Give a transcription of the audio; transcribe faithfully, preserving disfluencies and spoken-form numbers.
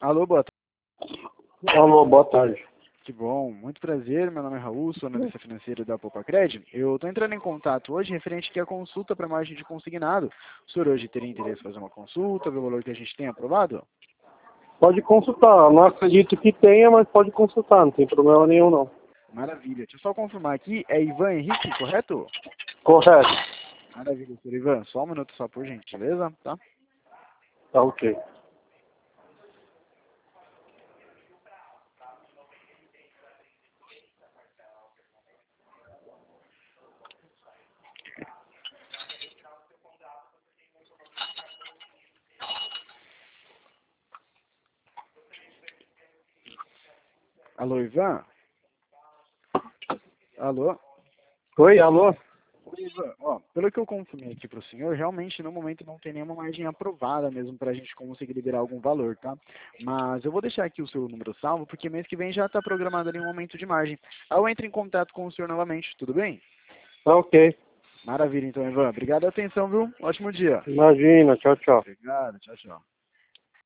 Alô, boa tarde. Alô, boa tarde. Que bom, muito prazer, meu nome é Raul, sou analista financeiro da Popacred. Eu estou entrando em contato hoje referente aqui à consulta para margem de consignado. O senhor hoje teria interesse em fazer uma consulta, ver o valor que a gente tem aprovado? Pode consultar, não acredito que tenha, mas pode consultar, não tem problema nenhum não. Maravilha, deixa eu só confirmar aqui, é Ivan Henrique, correto? Correto. Maravilha, senhor Ivan, só um minuto só por gentileza, tá? Tá ok. Alô, Ivan? Alô? Oi, alô? Oi, Ivan, ó, pelo que eu confirmei aqui para o senhor, realmente no momento não tem nenhuma margem aprovada mesmo para a gente conseguir liberar algum valor, tá? Mas eu vou deixar aqui o seu número salvo, porque mês que vem já está programado ali um aumento de margem. Aí eu entro em contato com o senhor novamente, tudo bem? Tá ok. Maravilha, então, Ivan. Obrigado pela atenção, viu? Ótimo dia. Imagina, tchau, tchau. Obrigado, tchau, tchau.